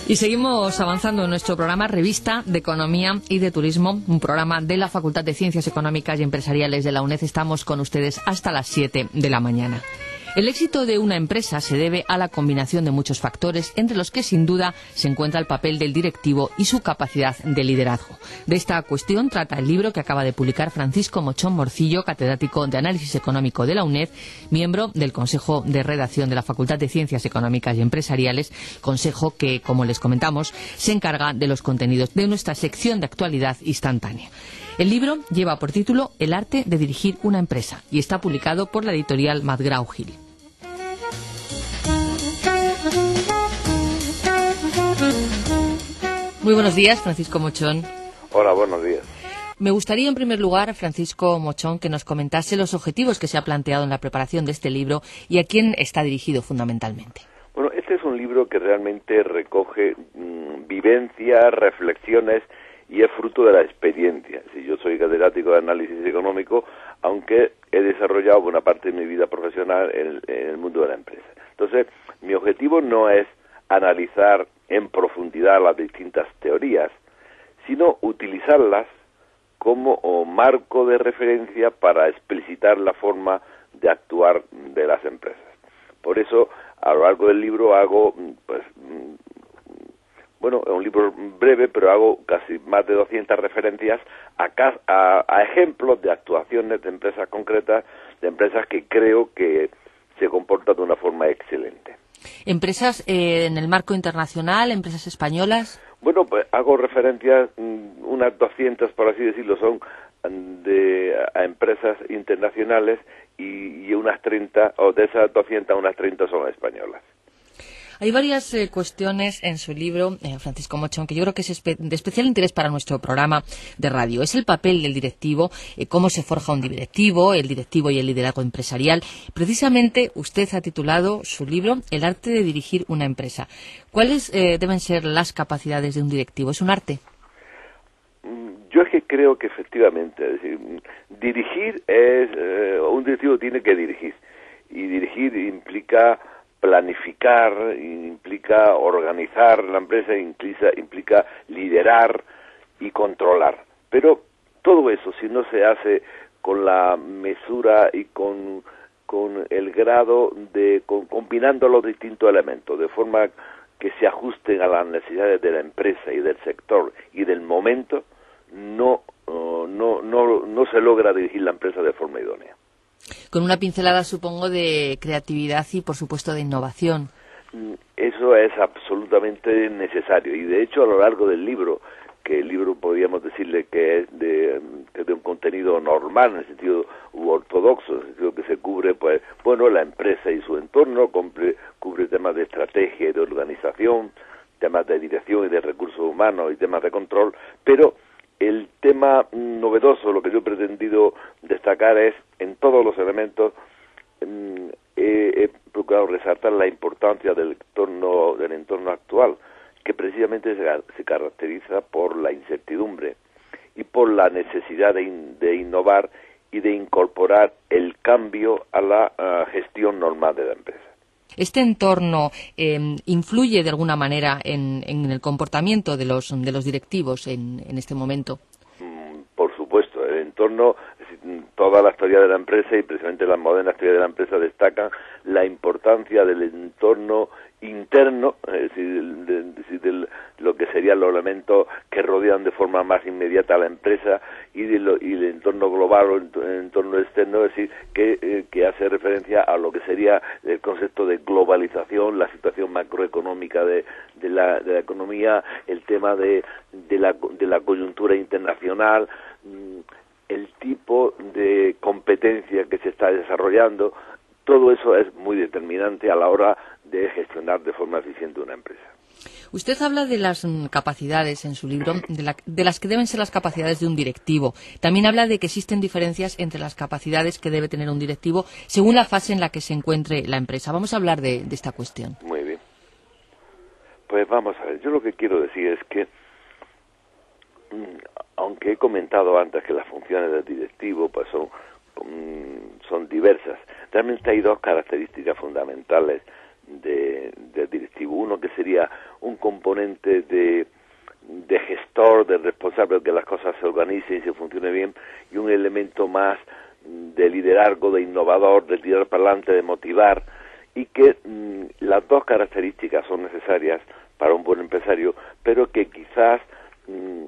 Y seguimos avanzando en nuestro programa Revista de Economía y de Turismo, un programa de la Facultad de Ciencias Económicas y Empresariales de la UNED. Estamos con ustedes hasta las 7 de la mañana. El éxito de una empresa se debe a la combinación de muchos factores, entre los que sin duda se encuentra el papel del directivo y su capacidad de liderazgo. De esta cuestión trata el libro que acaba de publicar Francisco Mochón Morcillo, catedrático de Análisis Económico de la UNED, miembro del Consejo de Redacción de la Facultad de Ciencias Económicas y Empresariales, consejo que, como les comentamos, se encarga de los contenidos de nuestra sección de actualidad instantánea. El libro lleva por título El arte de dirigir una empresa y está publicado por la editorial McGraw-Hill. Muy buenos días, Francisco Mochón. Hola, buenos días. Me gustaría, en primer lugar, Francisco Mochón, que nos comentase los objetivos que se ha planteado en la preparación de este libro y a quién está dirigido fundamentalmente. Bueno, este es un libro que realmente recoge vivencias, reflexiones y es fruto de la experiencia. Yo soy catedrático de análisis económico, aunque he desarrollado buena parte de mi vida profesional en el mundo de la empresa. Entonces, mi objetivo no es analizar en profundidad las distintas teorías, sino utilizarlas como marco de referencia para explicitar la forma de actuar de las empresas. Por eso, a lo largo del libro hago, es un libro breve, pero hago casi más de 200 referencias a ejemplos de actuaciones de empresas concretas, de empresas que creo que se comportan de una forma excelente. ¿Empresas en el marco internacional, empresas españolas? Bueno, pues hago referencias, unas 200, por así decirlo, son a empresas internacionales y unas 30, o de esas 200, unas 30 son españolas. Hay varias cuestiones en su libro, Francisco Mochón, que yo creo que es de especial interés para nuestro programa de radio. Es el papel del directivo, cómo se forja un directivo, el directivo y el liderazgo empresarial. Precisamente usted ha titulado su libro El arte de dirigir una empresa. ¿Cuáles deben ser las capacidades de un directivo? ¿Es un arte? Yo es que creo que efectivamente, es decir, un directivo tiene que dirigir, y dirigir implica planificar, implica organizar la empresa, implica liderar y controlar. Pero todo eso, si no se hace con la mesura y con el grado combinando los distintos elementos, de forma que se ajusten a las necesidades de la empresa y del sector y del momento, no se logra dirigir la empresa de forma idónea. Con una pincelada, supongo, de creatividad y, por supuesto, de innovación. Eso es absolutamente necesario. Y, de hecho, a lo largo del libro, que el libro podríamos decirle que es de un contenido normal, en el sentido ortodoxo, en el sentido que se cubre, la empresa y su entorno, cubre temas de estrategia y de organización, temas de dirección y de recursos humanos y temas de control, pero el tema novedoso, lo que yo he pretendido destacar es, en todos los elementos, he procurado resaltar la importancia del entorno actual, que precisamente se caracteriza por la incertidumbre y por la necesidad de innovar y de incorporar el cambio a la gestión normal de la empresa. ¿Este entorno influye de alguna manera en el comportamiento de los directivos en este momento? Por supuesto, el entorno, toda la teoría de la empresa y precisamente las modernas teorías de la empresa destacan la importancia del entorno interno, es decir, de lo que serían los elementos que rodean de forma más inmediata a la empresa y el entorno global o el entorno externo, es decir, que hace referencia a lo que sería el concepto de globalización, la situación macroeconómica de la economía, el tema de la coyuntura internacional, el tipo de competencia que se está desarrollando. Todo eso es muy determinante a la hora de gestionar de forma eficiente una empresa. Usted habla de las capacidades en su libro, de las que deben ser las capacidades de un directivo. También habla de que existen diferencias entre las capacidades que debe tener un directivo según la fase en la que se encuentre la empresa. Vamos a hablar de esta cuestión. Muy bien. Pues vamos a ver. Yo lo que quiero decir es que, aunque he comentado antes que las funciones del directivo son diversas, realmente hay dos características fundamentales del directivo. Uno que sería un componente de gestor, de responsable de que las cosas se organicen y se funcione bien, y un elemento más de liderazgo, de innovador, de tirar para adelante, de motivar, y que las dos características son necesarias para un buen empresario, pero que quizás no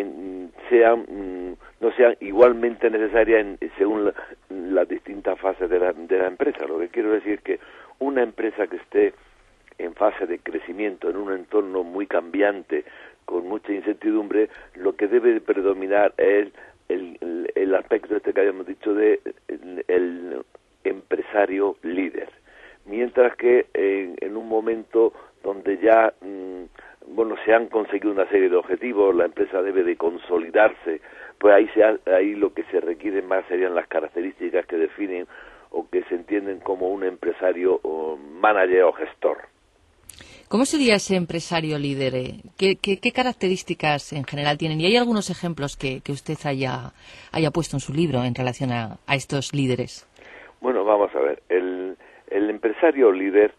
sean igualmente necesarias según las distintas fases de la empresa. Lo que quiero decir es que una empresa que esté en fase de crecimiento, en un entorno muy cambiante, con mucha incertidumbre, lo que debe de predominar es el aspecto que habíamos dicho de el empresario líder. Mientras que en un momento donde ya se han conseguido una serie de objetivos, la empresa debe de consolidarse, pues ahí lo que se requiere más serían las características que definen o que se entienden como un empresario o manager o gestor. ¿Cómo sería ese empresario líder? ¿Qué características en general tienen? Y hay algunos ejemplos que usted haya puesto en su libro en relación a estos líderes. Bueno, vamos a ver. El empresario líder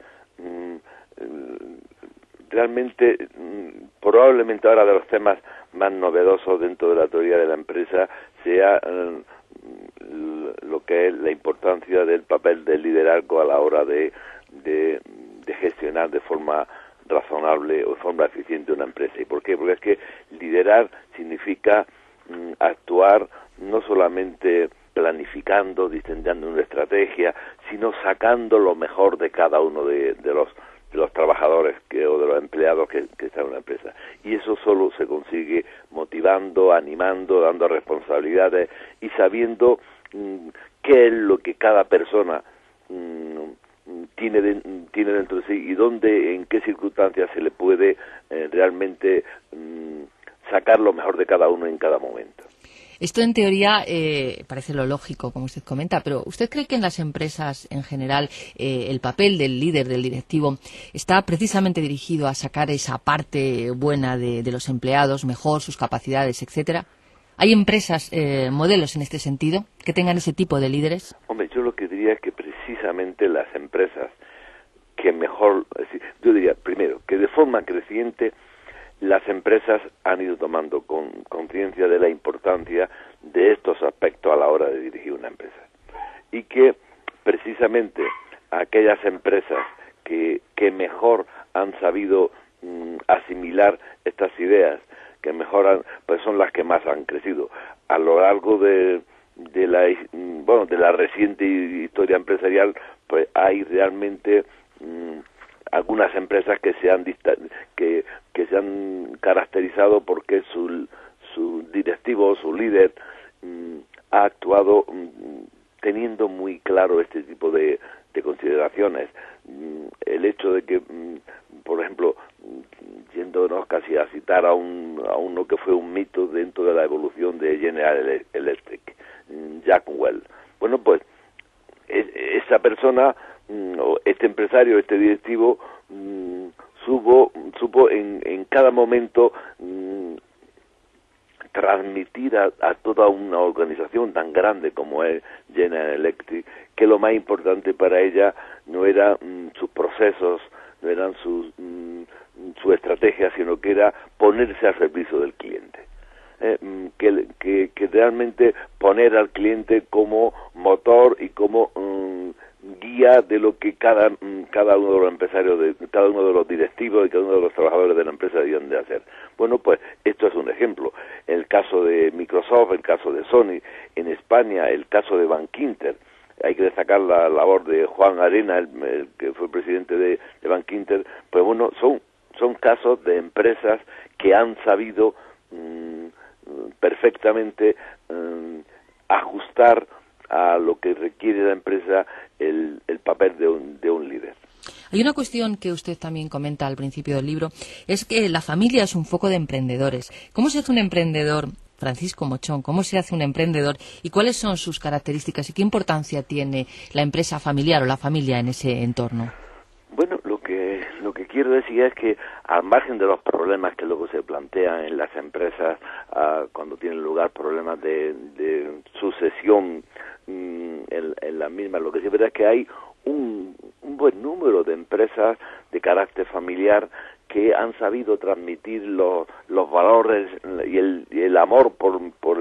realmente, probablemente ahora de los temas más novedosos dentro de la teoría de la empresa sea lo que es la importancia del papel del liderazgo a la hora de gestionar de forma razonable o de forma eficiente una empresa. ¿Y por qué? Porque es que liderar significa actuar no solamente planificando, diseñando una estrategia, sino sacando lo mejor de cada uno de los trabajadores o de los empleados que están en una empresa. Y eso solo se consigue motivando, animando, dando responsabilidades y sabiendo qué es lo que cada persona tiene dentro de sí y dónde, en qué circunstancias se le puede realmente sacar lo mejor de cada uno en cada momento. Esto en teoría parece lo lógico, como usted comenta, pero ¿usted cree que en las empresas en general el papel del líder, del directivo, está precisamente dirigido a sacar esa parte buena de los empleados, mejor sus capacidades, etcétera? ¿Hay empresas, modelos en este sentido, que tengan ese tipo de líderes? Hombre, yo lo que diría es que precisamente las empresas que mejor, es decir, yo diría primero que de forma creciente las empresas han ido tomando conciencia de la importancia de estos aspectos a la hora de dirigir una empresa y que precisamente aquellas empresas que mejor han sabido asimilar estas ideas, que mejor pues son las que más han crecido a lo largo de la reciente historia empresarial. Pues hay realmente algunas empresas que se han caracterizado porque su directivo, su líder, ha actuado teniendo muy claro este tipo de consideraciones. El hecho de que, por ejemplo, yéndonos casi a citar a uno que fue un mito dentro de la evolución de General Electric, Jack Welch. Bueno, pues esa persona, este empresario, este directivo, supo en cada momento transmitir a toda una organización tan grande como es General Electric que lo más importante para ella no eran sus procesos, no eran su estrategia, sino que era ponerse al servicio del cliente. Que realmente poner al cliente como motor y como guía de lo que cada uno de los empresarios, cada uno de los directivos y cada uno de los trabajadores de la empresa debían de hacer. Bueno, pues esto es un ejemplo. El caso de Microsoft, el caso de Sony, en España, el caso de Bankinter. Hay que destacar la labor de Juan Arena, el que fue presidente de Bankinter. Pues bueno, son casos de empresas que han sabido perfectamente ajustar a lo que requiere la empresa el papel de un líder. Hay una cuestión que usted también comenta al principio del libro, es que la familia es un foco de emprendedores. ¿Cómo se hace un emprendedor, Francisco Mochón? ¿Cómo se hace un emprendedor y cuáles son sus características y qué importancia tiene la empresa familiar o la familia en ese entorno? Bueno, lo que quiero decir es que al margen de los problemas que luego se plantean en las empresas cuando tienen lugar problemas de sucesión en las mismas, lo que sí es verdad es que hay un buen número de empresas de carácter familiar que han sabido transmitir los valores y el amor por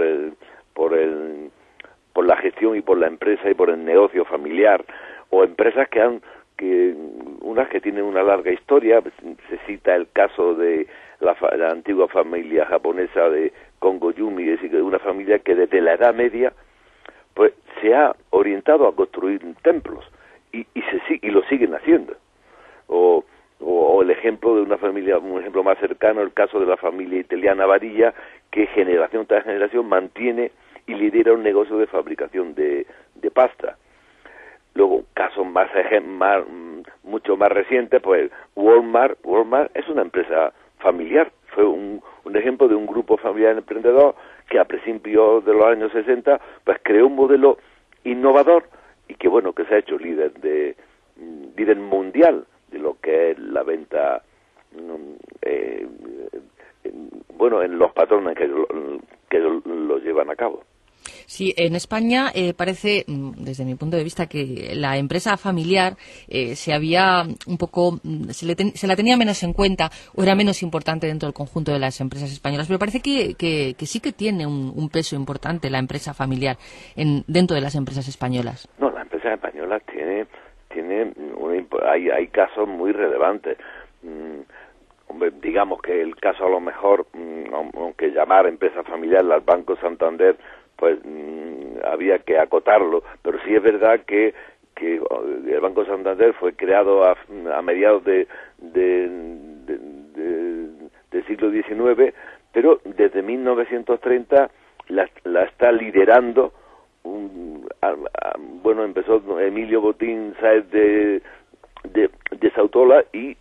la gestión y por la empresa y por el negocio familiar, o empresas unas que tienen una larga historia. Se cita el caso de la antigua familia japonesa de Kongo-Yumi, es decir, una familia que desde la Edad Media pues se ha orientado a construir templos y lo siguen haciendo. O el ejemplo de una familia, un ejemplo más cercano, el caso de la familia italiana Barilla, que generación tras generación mantiene y lidera un negocio de fabricación de pasta. Luego, casos mucho más recientes, pues Walmart es una empresa familiar, fue un ejemplo de un grupo familiar emprendedor que a principios de los años 60 pues creó un modelo innovador y que se ha hecho líder mundial de lo que es la venta en los patrones que lo llevan a cabo. Sí, en España parece, desde mi punto de vista, que la empresa familiar se la tenía menos en cuenta o era menos importante dentro del conjunto de las empresas españolas, pero parece que sí que tiene un peso importante la empresa familiar dentro de las empresas españolas. No, la empresa española hay casos muy relevantes. Digamos que el caso a lo mejor, aunque llamar empresa familiar al Banco Santander, pues había que acotarlo, pero sí es verdad que el Banco Santander fue creado a mediados del siglo XIX, pero desde 1930 la está liderando empezó Emilio Botín Sáez de Sautola y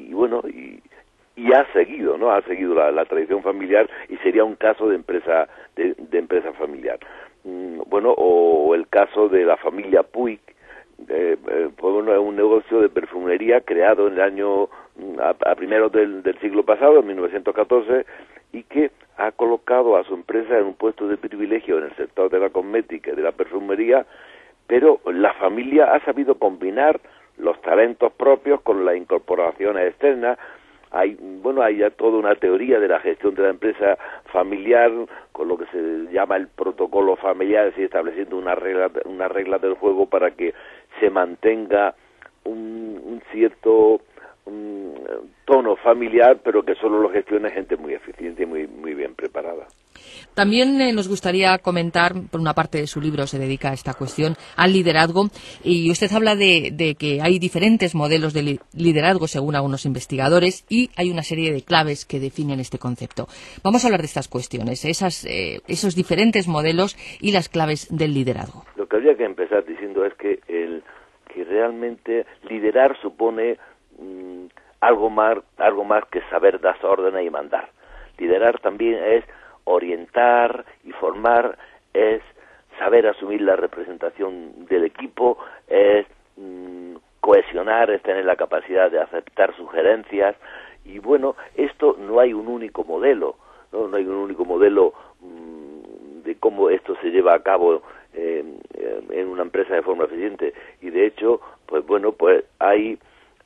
ha seguido, ¿no? Ha seguido la tradición familiar y sería un caso de empresa familiar. O el caso de la familia Puig, es un negocio de perfumería creado en el año a primeros del siglo pasado, en 1914, y que ha colocado a su empresa en un puesto de privilegio en el sector de la cosmética y de la perfumería, pero la familia ha sabido combinar los talentos propios con las incorporaciones externas. Hay ya toda una teoría de la gestión de la empresa familiar, con lo que se llama el protocolo familiar, es decir, estableciendo una regla del juego para que se mantenga un cierto tono familiar, pero que solo lo gestione gente muy eficiente y muy bien preparada. También nos gustaría comentar, por una parte de su libro se dedica a esta cuestión, al liderazgo, y usted habla de que hay diferentes modelos de liderazgo según algunos investigadores y hay una serie de claves que definen este concepto. Vamos a hablar de estas cuestiones, esos diferentes modelos y las claves del liderazgo. Lo que habría que empezar diciendo es que realmente liderar supone algo más que saber dar órdenes y mandar. Liderar también es orientar y formar, es saber asumir la representación del equipo, es cohesionar, es tener la capacidad de aceptar sugerencias. Y esto no hay un único modelo, no hay un único modelo de cómo esto se lleva a cabo en una empresa de forma eficiente. Y de hecho, pues hay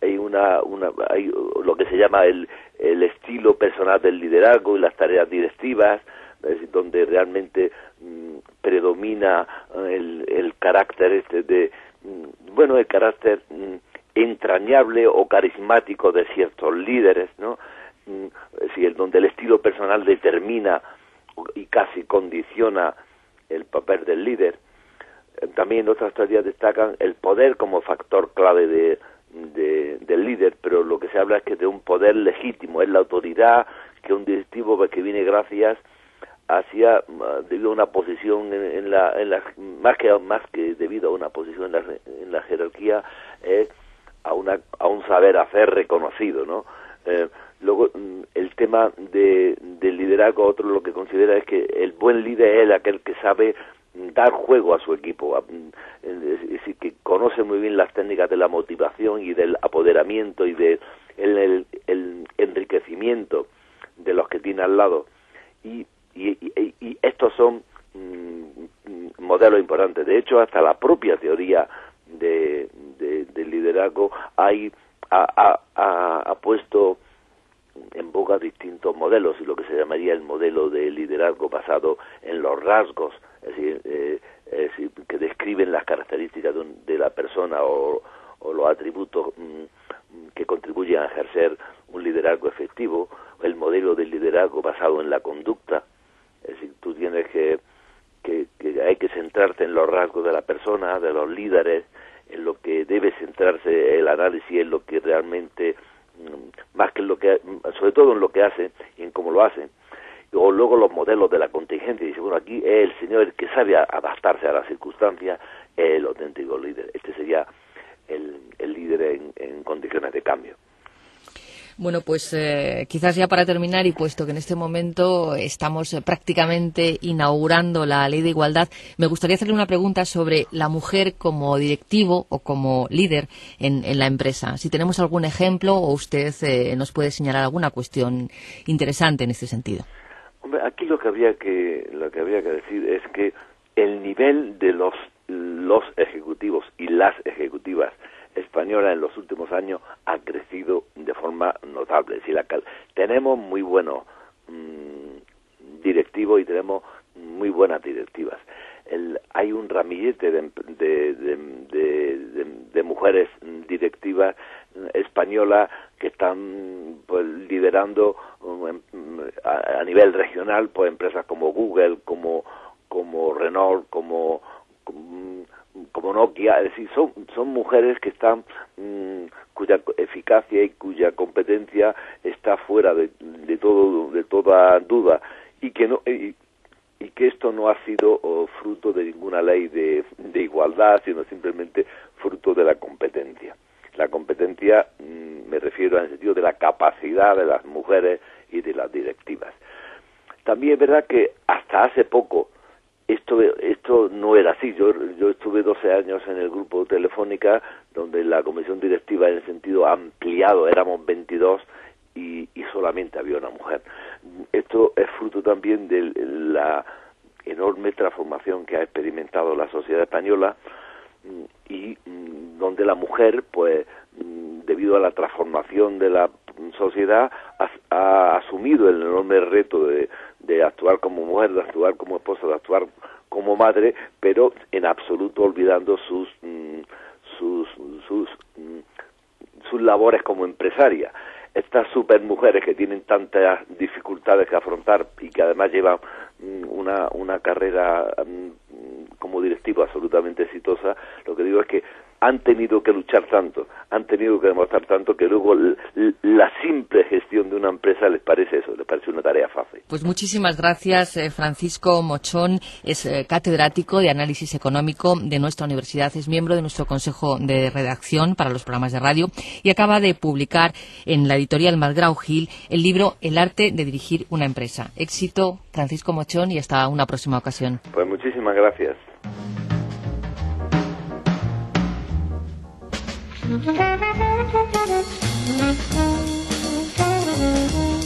lo que se llama el estilo personal del liderazgo y las tareas directivas, es decir, donde realmente predomina el carácter el carácter entrañable o carismático de ciertos líderes, ¿no? Es decir, donde el estilo personal determina y casi condiciona el papel del líder. También otras teorías destacan el poder como factor clave del líder, pero lo que se habla es que de un poder legítimo, es la autoridad que un directivo que viene gracias debido a una posición más que debido a una posición en la jerarquía, es a un saber hacer reconocido, ¿no? Luego el tema del liderazgo, otro lo que considera es que el buen líder es aquel que sabe dar juego a su equipo, es decir, que conoce muy bien las técnicas de la motivación y del apoderamiento y del enriquecimiento de los que tiene al lado, y estos son modelos importantes. De hecho, hasta la propia teoría del liderazgo ha puesto en boga distintos modelos, y lo que se llamaría el modelo de liderazgo basado en los rasgos, es decir, que describen las características de la persona o los atributos que contribuyen a ejercer un liderazgo efectivo, el modelo de liderazgo basado en la conducta, es decir, tú tienes que hay que centrarte en los rasgos de la persona, de los líderes, en lo que debe centrarse el análisis, en lo que realmente, más que en lo que, sobre todo en lo que hace y en cómo lo hace. O luego los modelos de la contingencia, y dice, bueno, aquí es el señor el que sabe adaptarse a las circunstancias, es el auténtico líder. Este sería el líder en condiciones de cambio. Bueno, pues quizás ya para terminar, y puesto que en este momento estamos prácticamente inaugurando la Ley de Igualdad, me gustaría hacerle una pregunta sobre la mujer como directivo o como líder en la empresa. Si tenemos algún ejemplo o usted nos puede señalar alguna cuestión interesante en este sentido. Hombre, aquí lo que habría que decir es que el nivel de los ejecutivos y las ejecutivas española en los últimos años ha crecido de forma notable. Es decir, tenemos muy buenos directivos y tenemos muy buenas directivas. Hay un ramillete de mujeres directivas españolas que están pues liderando a nivel regional pues empresas como Google, como Renault, como Nokia, es decir, son mujeres que están cuya eficacia y cuya competencia está fuera de toda duda, y que esto no ha sido fruto de ninguna ley de igualdad, sino simplemente fruto de la competencia. La competencia, me refiero en el sentido de la capacidad de las mujeres y de las directivas. También es verdad que hasta hace poco esto no era así. Yo estuve 12 años en el grupo Telefónica, donde la comisión directiva en el sentido ampliado éramos 22 y solamente había una mujer. Esto es fruto también de la enorme transformación que ha experimentado la sociedad española, y donde la mujer, pues, debido a la transformación de la sociedad, ha asumido el enorme reto de actuar como mujer, de actuar como esposa, de actuar como madre, pero en absoluto olvidando sus labores como empresaria. Estas supermujeres que tienen tantas dificultades que afrontar y que además llevan una carrera como directivo absolutamente exitosa, lo que digo es que han tenido que luchar tanto, han tenido que demostrar tanto, que luego la simple gestión de una empresa les parece una tarea fácil. Pues muchísimas gracias, Francisco Mochón. Es catedrático de Análisis Económico de nuestra universidad, es miembro de nuestro Consejo de Redacción para los programas de radio y acaba de publicar en la editorial McGraw-Hill el libro El arte de dirigir una empresa. Éxito, Francisco Mochón, y hasta una próxima ocasión. Pues muchísimas gracias. Thank you.